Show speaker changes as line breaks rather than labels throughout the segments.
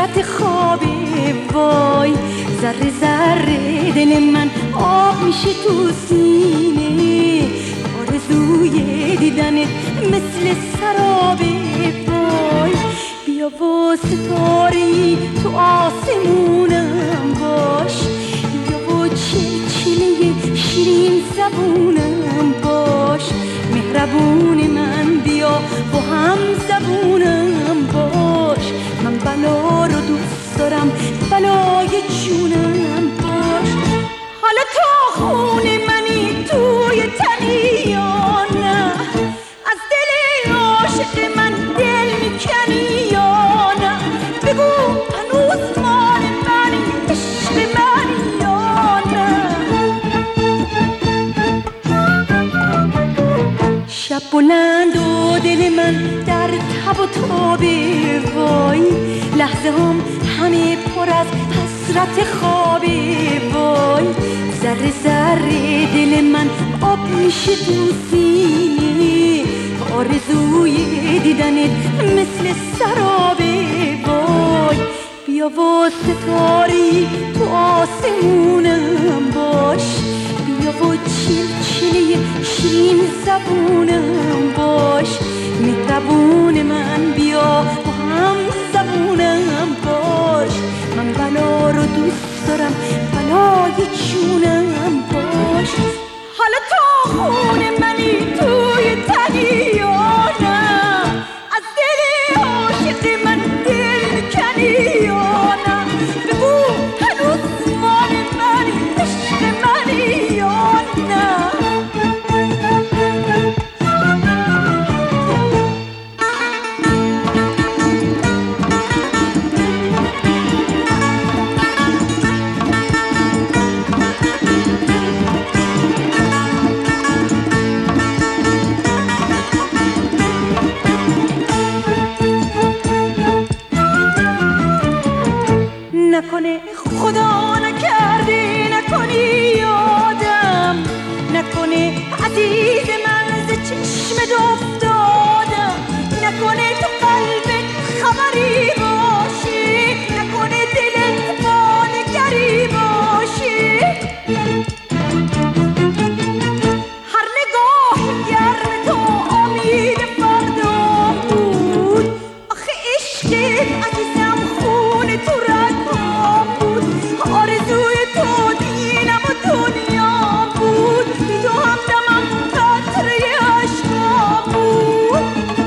حسرت خوابه وای، ذره ذره دل من آب میشه تو سینه، آرزوی دیدنت مثل سرابه وای، بیا و ستاره‌ای تو آسمونم باش، بیا و چلچله شیرین زبونم باش، مهربون من بیا و هم زبونم باش، من بلا رو دوست دارم بلای جونم باش. حالا تا خون منی توی تنی یا نه، از دل عاشق من دل میکنی یا نه، بگو هنوز مال منی عشق منی یا نه. شب بلند و دل من در تب و تابه وای، لحظه هم همه پر از حسرت خوابه وای، ذره ذره دل من آب میشه تو سینه، آرزوی دیدنت مثل سرابه وای، بیا و ستاری تو آسمونم باش، بیا و چلچله شیرین زبونم باش، مهربون من بیا و هم زبونم باش، من بلا رو دوست دارم بلای جونم باش. حالا تا خون منی توی تنی یا نه، از دل عاشق من دل میکنی یا نه، بگو هنوز مال منی عشق منی یا نه. نکنه خدا نکرده نکنی یادم، نکنه عزیز من ز چشمت افتادم، نکنه تو قلبت خبری باشی، نکنه دلت با نگری باشی، هر نگاه گرم تو امید فردا بود، آخه عشقت عزیزم خون تو آرزوی تو دینم و دنیا بود، بی تو همدمم قطره عشقا بود.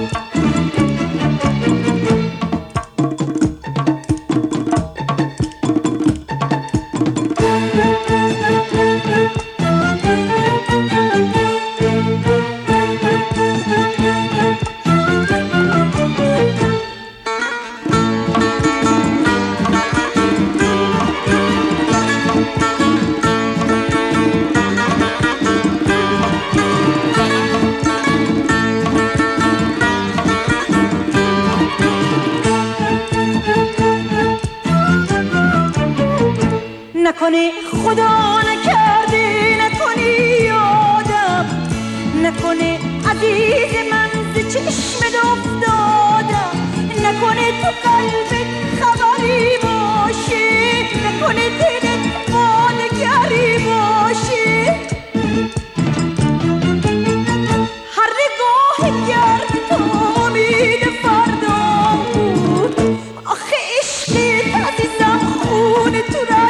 نکنه خدا نکرده نکنی یادم، نکنه عزیز من ز چشمت افتادم، نکنه تو قلبت خبری باشی، نکنه دلت با نگری باشی، هر نگاه گرم تو امید فردا بود، آخه عشقت عزیزم خون تو